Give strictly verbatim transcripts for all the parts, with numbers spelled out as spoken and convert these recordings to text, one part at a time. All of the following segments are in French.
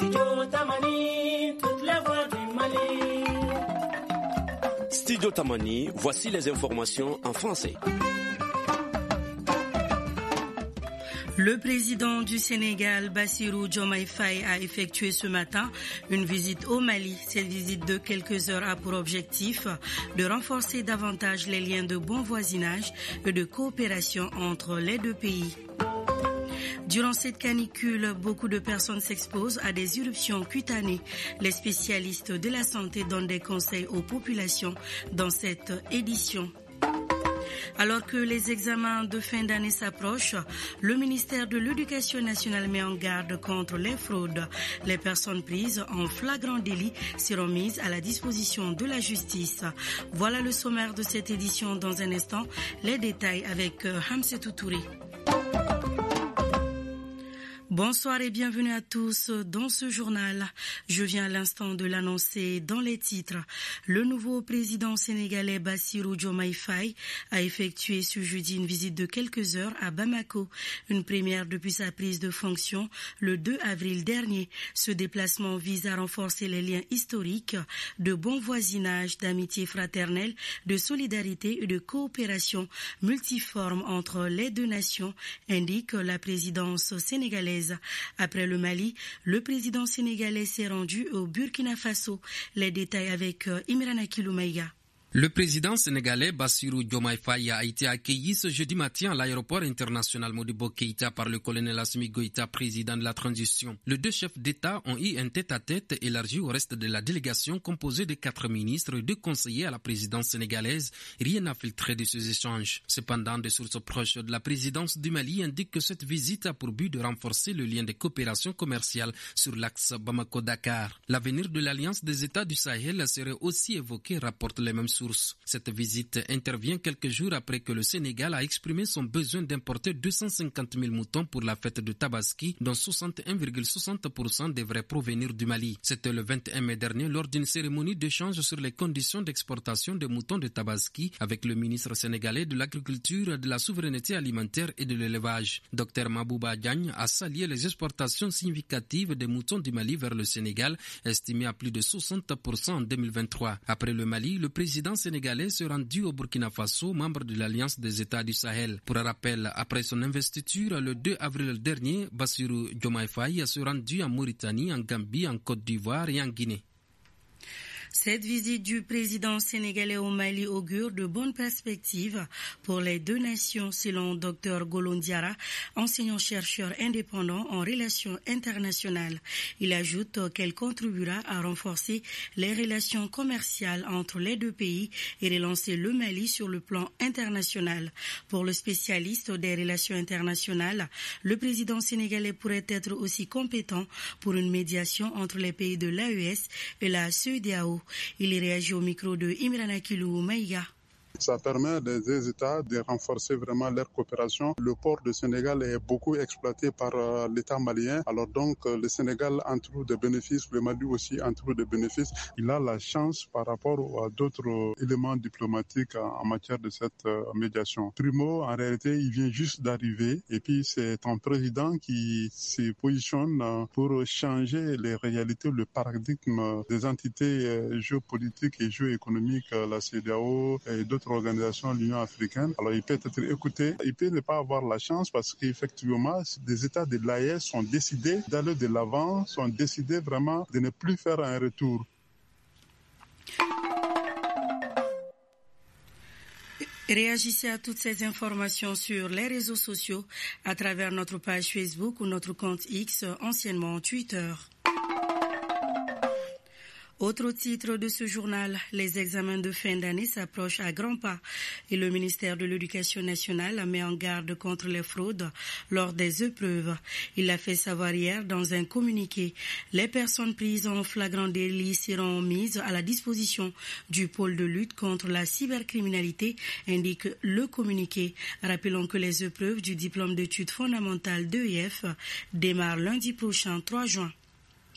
Studio Tamani, toute la voix du Mali. Studio Tamani, voici les informations en français. Le président du Sénégal, Bassirou Diomaye Faye, a effectué ce matin une visite au Mali. Cette visite de quelques heures a pour objectif de renforcer davantage les liens de bon voisinage et de coopération entre les deux pays. Durant cette canicule, beaucoup de personnes s'exposent à des éruptions cutanées. Les spécialistes de la santé donnent des conseils aux populations dans cette édition. Alors que les examens de fin d'année s'approchent, le ministère de l'Éducation nationale met en garde contre les fraudes. Les personnes prises en flagrant délit seront mises à la disposition de la justice. Voilà le sommaire de cette édition. Dans un instant, les détails avec Hamsetou Touré. Bonsoir et bienvenue à tous dans ce journal. Je viens à l'instant de l'annoncer dans les titres. Le nouveau président sénégalais Bassirou Diomaye Faye a effectué ce jeudi une visite de quelques heures à Bamako, une première depuis sa prise de fonction le deux avril dernier. Ce déplacement vise à renforcer les liens historiques de bon voisinage, d'amitié fraternelle, de solidarité et de coopération multiforme entre les deux nations, indique la présidence sénégalaise. Après le Mali, le président sénégalais s'est rendu au Burkina Faso. Les détails avec Imran Kiloumaïga. Le président sénégalais Bassirou Diomaye Faye a été accueilli ce jeudi matin à l'aéroport international Modibo Keïta par le colonel Assimi Goïta, président de la transition. Les deux chefs d'État ont eu un tête-à-tête élargi au reste de la délégation composée de quatre ministres et deux conseillers à la présidence sénégalaise. Rien n'a filtré de ces échanges. Cependant, des sources proches de la présidence du Mali indiquent que cette visite a pour but de renforcer le lien de coopération commerciale sur l'axe Bamako-Dakar. L'avenir de l'Alliance des États du Sahel serait aussi évoqué, rapportent les mêmes sources. Cette visite intervient quelques jours après que le Sénégal a exprimé son besoin d'importer deux cent cinquante mille moutons pour la fête de Tabaski, dont soixante et un virgule soixante pour cent devraient provenir du Mali. C'était le vingt et un mai dernier lors d'une cérémonie d'échange sur les conditions d'exportation des moutons de Tabaski avec le ministre sénégalais de l'Agriculture, de la Souveraineté alimentaire et de l'élevage. Docteur Mabouba Diagne a salué les exportations significatives des moutons du Mali vers le Sénégal, estimées à plus de soixante pour cent en deux mille vingt-trois. Après le Mali, le président sénégalais se rendu au Burkina Faso, membre de l'Alliance des États du Sahel. Pour un rappel, après son investiture le deux avril dernier, Bassirou Diomaye Faye se rendu en Mauritanie, en Gambie, en Côte d'Ivoire et en Guinée. Cette visite du président sénégalais au Mali augure de bonnes perspectives pour les deux nations, selon Dr Golon Diarra, enseignant-chercheur indépendant en relations internationales. Il ajoute qu'elle contribuera à renforcer les relations commerciales entre les deux pays et relancer le Mali sur le plan international. Pour le spécialiste des relations internationales, le président sénégalais pourrait être aussi compétent pour une médiation entre les pays de l'A E S et la C E D E A O. Il réagit au micro de Imran Akilou Maïga. Ça permet des États de renforcer vraiment leur coopération. Le port de Sénégal est beaucoup exploité par euh, l'État malien. Alors donc, euh, le Sénégal en trouve des bénéfices, le Mali aussi en trouve des bénéfices. Il a la chance par rapport à d'autres euh, éléments diplomatiques en, en matière de cette euh, médiation. Primo, en réalité, il vient juste d'arriver et puis c'est un président qui se positionne euh, pour changer les réalités, le paradigme des entités euh, géopolitiques et géoéconomiques, euh, la C E D E A O et d'autres organisation, l'Union africaine. Alors il peut être écouté, il peut ne pas avoir la chance parce qu'effectivement, des États de l'A E S sont décidés d'aller de l'avant, sont décidés vraiment de ne plus faire un retour. Réagissez à toutes ces informations sur les réseaux sociaux à travers notre page Facebook ou notre compte X, anciennement Twitter. Autre titre de ce journal, les examens de fin d'année s'approchent à grands pas et le ministère de l'Éducation nationale met en garde contre les fraudes lors des épreuves. Il l'a fait savoir hier dans un communiqué. Les personnes prises en flagrant délit seront mises à la disposition du pôle de lutte contre la cybercriminalité, indique le communiqué. Rappelons que les épreuves du diplôme d'études fondamentales d'E F démarrent lundi prochain, trois juin.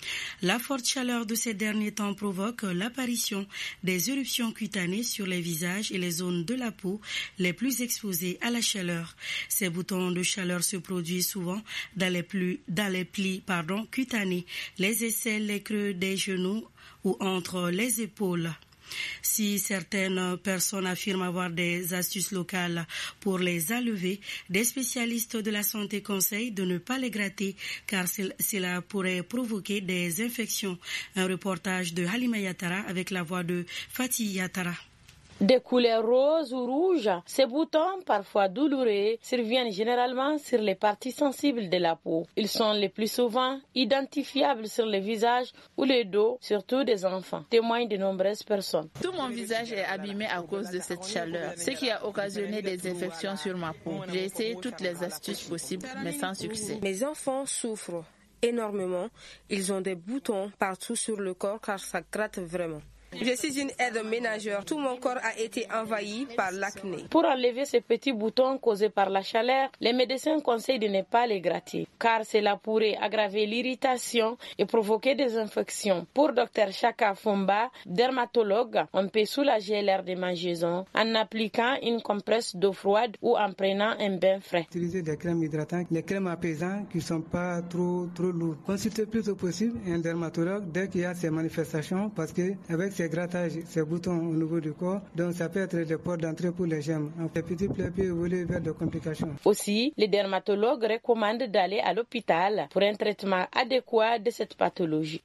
La forte chaleur de ces derniers temps provoque l'apparition des éruptions cutanées sur les visages et les zones de la peau les plus exposées à la chaleur. Ces boutons de chaleur se produisent souvent dans les, plus, dans les plis pardon, cutanés, les aisselles, les creux des genoux ou entre les épaules. Si certaines personnes affirment avoir des astuces locales pour les enlever, des spécialistes de la santé conseillent de ne pas les gratter car cela pourrait provoquer des infections. Un reportage de Halima Yatara avec la voix de Fatih Yatara. Des couleurs roses ou rouges, ces boutons, parfois douloureux, surviennent généralement sur les parties sensibles de la peau. Ils sont le plus souvent identifiables sur le visage ou le dos, surtout des enfants, témoignent de nombreuses personnes. Tout mon visage est abîmé à cause de cette chaleur, ce qui a occasionné des infections sur ma peau. J'ai essayé toutes les astuces possibles, mais sans succès. Mes enfants souffrent énormément. Ils ont des boutons partout sur le corps car ça gratte vraiment. Je suis une aide-ménagère. Tout mon corps a été envahi par l'acné. Pour enlever ces petits boutons causés par la chaleur, les médecins conseillent de ne pas les gratter, car cela pourrait aggraver l'irritation et provoquer des infections. Pour Dr Chaka Fomba, dermatologue, on peut soulager l'air des mangeaisons en appliquant une compresse d'eau froide ou en prenant un bain frais. Utiliser des crèmes hydratantes, les crèmes apaisantes qui ne sont pas trop, trop lourdes. Consultez plus tôt possible un dermatologue dès qu'il y a ces manifestations, parce que avec ces grattages, ces boutons au niveau du corps, donc ça peut être des portes d'entrée pour les germes. Les petits plaies peuvent évoluer vers des complications. Aussi, les dermatologues recommandent d'aller à l'hôpital pour un traitement adéquat de cette pathologie.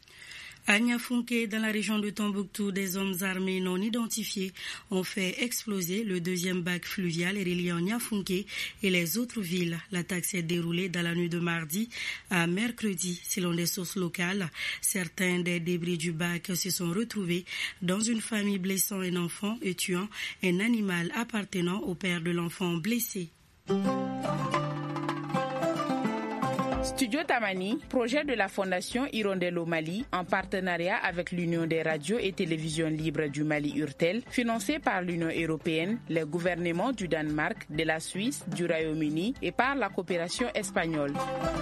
À Niafunké, dans la région de Tombouctou, des hommes armés non identifiés ont fait exploser le deuxième bac fluvial reliant Niafunké et les autres villes. L'attaque s'est déroulée dans la nuit de mardi à mercredi. Selon des sources locales, certains des débris du bac se sont retrouvés dans une famille, blessant un enfant et tuant un animal appartenant au père de l'enfant blessé. Studio Tamani, projet de la Fondation Hirondelle au Mali, en partenariat avec l'Union des radios et télévisions libres du Mali Urtel, financé par l'Union européenne, les gouvernements du Danemark, de la Suisse, du Royaume-Uni et par la coopération espagnole.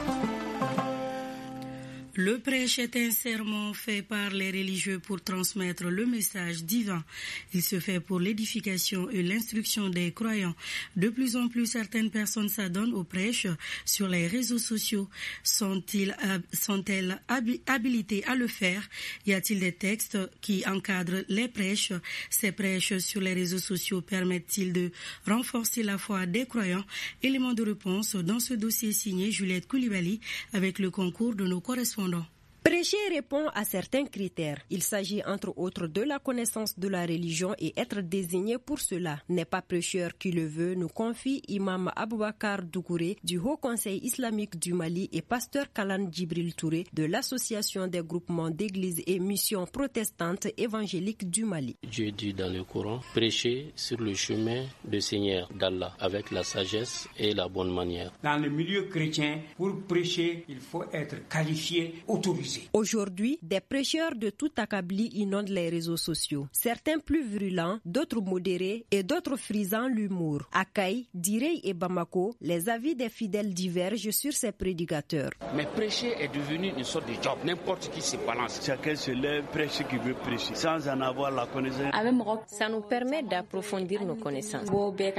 Le prêche est un sermon fait par les religieux pour transmettre le message divin. Il se fait pour l'édification et l'instruction des croyants. De plus en plus, certaines personnes s'adonnent au prêche sur les réseaux sociaux. Sont-ils, sont-elles habilitées à le faire? Y a-t-il des textes qui encadrent les prêches? Ces prêches sur les réseaux sociaux permettent-ils de renforcer la foi des croyants? Élément de réponse dans ce dossier signé Juliette Koulibaly avec le concours de nos correspondants. Prêcher répond à certains critères. Il s'agit entre autres de la connaissance de la religion et être désigné pour cela. N'est pas prêcheur qui le veut, nous confie Imam Aboubakar Dougouré du Haut Conseil islamique du Mali et pasteur Kalan Djibril Touré de l'Association des groupements d'églises et missions protestantes évangéliques du Mali. Dieu dit dans le Coran, prêcher sur le chemin du Seigneur d'Allah avec la sagesse et la bonne manière. Dans le milieu chrétien, pour prêcher, il faut être qualifié, autorisé. Aujourd'hui, des prêcheurs de tout acabit inondent les réseaux sociaux. Certains plus virulents, d'autres modérés et d'autres frisant l'humour. À Kaï, Direy et Bamako, les avis des fidèles divergent sur ces prédicateurs. Mais prêcher est devenu une sorte de job. N'importe qui se balance. Chacun se lève, prêche qui veut prêcher, sans en avoir la connaissance. Ça nous permet d'approfondir nos connaissances.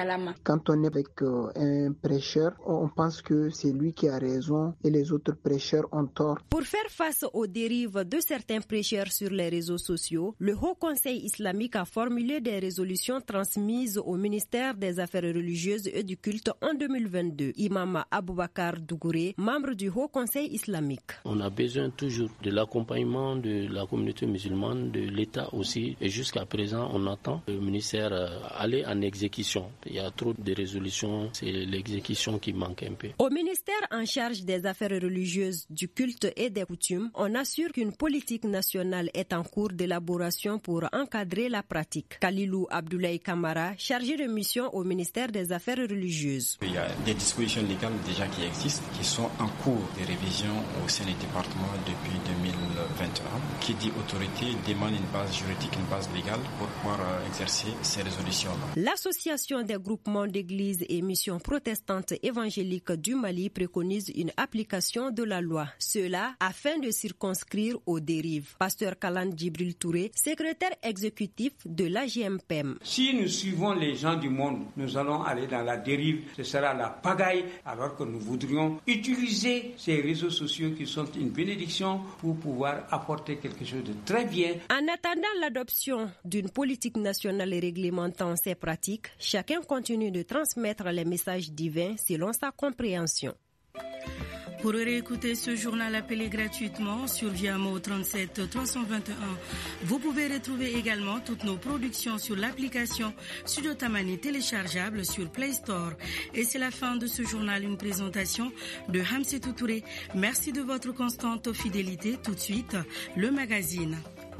Quand on est avec euh, un prêcheur, on pense que c'est lui qui a raison et les autres prêcheurs ont tort. Pour faire face aux dérives de certains prêcheurs sur les réseaux sociaux, le Haut Conseil islamique a formulé des résolutions transmises au ministère des Affaires religieuses et du culte en deux mille vingt-deux. Imam Aboubakar Dougouré, membre du Haut Conseil islamique. On a besoin toujours de l'accompagnement de la communauté musulmane, de l'État aussi. Et jusqu'à présent, on attend le ministère aller en exécution. Il y a trop de résolutions, c'est l'exécution qui manque un peu. Au ministère en charge des Affaires religieuses, du culte et des coutumes, on assure qu'une politique nationale est en cours d'élaboration pour encadrer la pratique. Kalilou Abdoulaye Kamara, chargé de mission au ministère des Affaires religieuses. Il y a des dispositions légales déjà qui existent, qui sont en cours de révision au sein du département depuis deux mille vingt et un. Qui dit autorité demande une base juridique, une base légale pour pouvoir exercer ces résolutions-là. L'Association des groupements d'églises et missions protestantes évangéliques du Mali préconise une application de la loi. Cela afin de circonscrire circonscrire aux dérives. Pasteur Kalan Djibril Touré, secrétaire exécutif de l'A G M P E M. Si nous suivons les gens du monde, nous allons aller dans la dérive, ce sera la pagaille, alors que nous voudrions utiliser ces réseaux sociaux qui sont une bénédiction pour pouvoir apporter quelque chose de très bien. En attendant l'adoption d'une politique nationale réglementant ces pratiques, chacun continue de transmettre les messages divins selon sa compréhension. Pour réécouter ce journal appelé gratuitement sur Viamo trente-sept trois cent vingt et un, vous pouvez retrouver également toutes nos productions sur l'application Studio Tamani téléchargeable sur Play Store. Et c'est la fin de ce journal, une présentation de Hamsetou Touré. Merci de votre constante fidélité. Tout de suite, le magazine.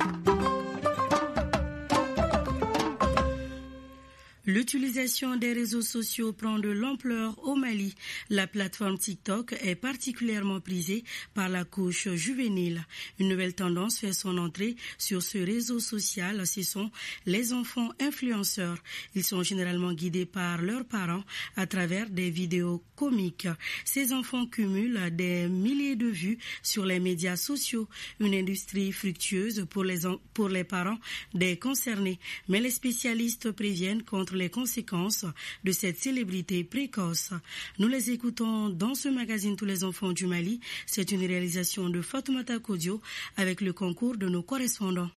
L'utilisation des réseaux sociaux prend de l'ampleur au Mali. La plateforme TikTok est particulièrement prisée par la couche juvénile. Une nouvelle tendance fait son entrée sur ce réseau social. Ce sont les enfants influenceurs. Ils sont généralement guidés par leurs parents à travers des vidéos comiques. Ces enfants cumulent des milliers de vues sur les médias sociaux. Une industrie fructueuse pour les, pour les parents des concernés. Mais les spécialistes préviennent contre les conséquences de cette célébrité précoce. Nous les écoutons dans ce magazine Tous les enfants du Mali. C'est une réalisation de Fatoumata Kodio avec le concours de nos correspondants.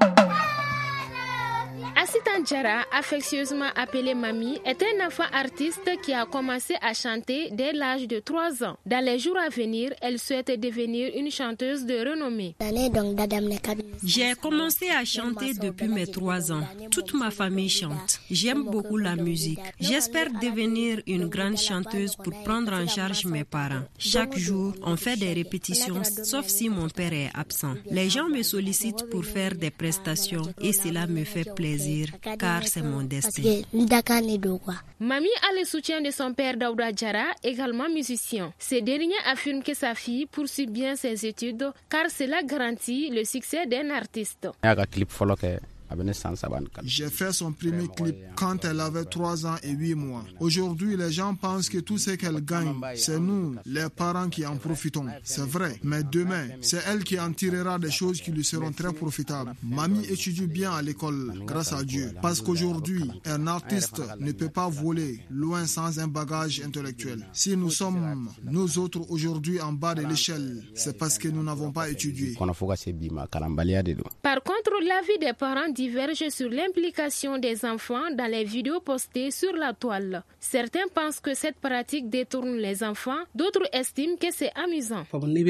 Assita Diarra, affectueusement appelée Mamie, est un enfant artiste qui a commencé à chanter dès l'âge de trois ans. Dans les jours à venir, elle souhaite devenir une chanteuse de renommée. J'ai commencé à chanter depuis mes trois ans. Toute ma famille chante. J'aime beaucoup la musique. J'espère devenir une grande chanteuse pour prendre en charge mes parents. Chaque jour, on fait des répétitions, sauf si mon père est absent. Les gens me sollicitent pour faire des prestations et cela me fait plaisir. Car c'est mon destin. Mamie a le soutien de son père Daouda Diarra, également musicien. Ce dernier affirme que sa fille poursuit bien ses études car cela garantit le succès d'un artiste. J'ai fait son premier clip quand elle avait trois ans et huit mois. Aujourd'hui, les gens pensent que tout ce qu'elle gagne, c'est nous, les parents, qui en profitons. C'est vrai, mais demain, c'est elle qui en tirera des choses qui lui seront très profitables. Mamie étudie bien à l'école, grâce à Dieu. Parce qu'aujourd'hui, un artiste ne peut pas voler loin sans un bagage intellectuel. Si nous sommes, nous autres, aujourd'hui en bas de l'échelle, c'est parce que nous n'avons pas étudié. Par contre, l'avis des parents divergent sur l'implication des enfants dans les vidéos postées sur la toile. Certains pensent que cette pratique détourne les enfants, d'autres estiment que c'est amusant.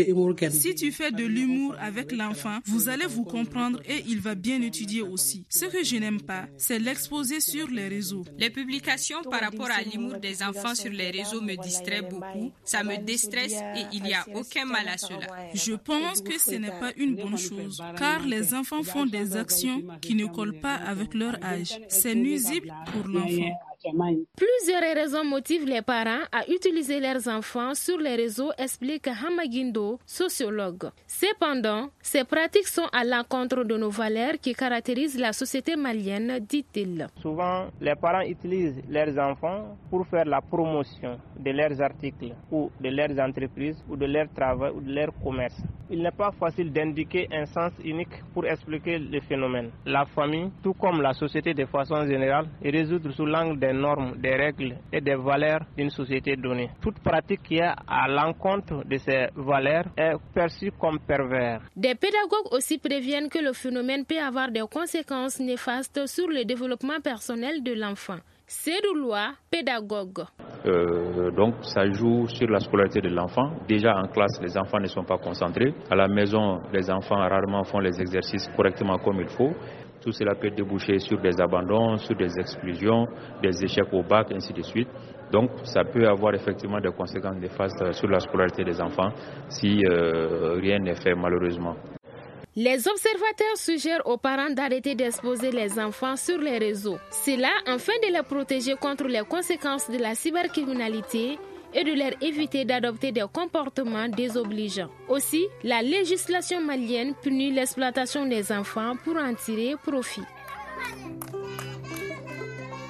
Si tu fais de l'humour avec l'enfant, vous allez vous comprendre et il va bien étudier aussi. Ce que je n'aime pas, c'est l'exposer sur les réseaux. Les publications par rapport à l'humour des enfants sur les réseaux me distraient beaucoup, ça me déstresse et il n'y a aucun mal à cela. Je pense que ce n'est pas une bonne chose, car les enfants font des actions qui ne collent pas avec leur âge. C'est nuisible pour l'enfant. Plusieurs raisons motivent les parents à utiliser leurs enfants sur les réseaux, explique Hamagindo, sociologue. Cependant, ces pratiques sont à l'encontre de nos valeurs qui caractérisent la société malienne, dit-il. Souvent, les parents utilisent leurs enfants pour faire la promotion de leurs articles ou de leurs entreprises ou de leur travail ou de leur commerce. Il n'est pas facile d'indiquer un sens unique pour expliquer le phénomène. La famille, tout comme la société de façon générale, est résoudre sous l'angle des normes, des règles et des valeurs d'une société donnée. Toute pratique qui est à l'encontre de ces valeurs est perçue comme pervers. Des pédagogues aussi préviennent que le phénomène peut avoir des conséquences néfastes sur le développement personnel de l'enfant. Cédou Loa, pédagogue. Euh, donc ça joue sur la scolarité de l'enfant. Déjà en classe, les enfants ne sont pas concentrés. À la maison, les enfants rarement font les exercices correctement comme il faut. Tout cela peut déboucher sur des abandons, sur des exclusions, des échecs au bac, ainsi de suite. Donc ça peut avoir effectivement des conséquences néfastes sur la scolarité des enfants si euh, rien n'est fait malheureusement. Les observateurs suggèrent aux parents d'arrêter d'exposer les enfants sur les réseaux. Cela afin de les protéger contre les conséquences de la cybercriminalité et de leur éviter d'adopter des comportements désobligeants. Aussi, la législation malienne punit l'exploitation des enfants pour en tirer profit.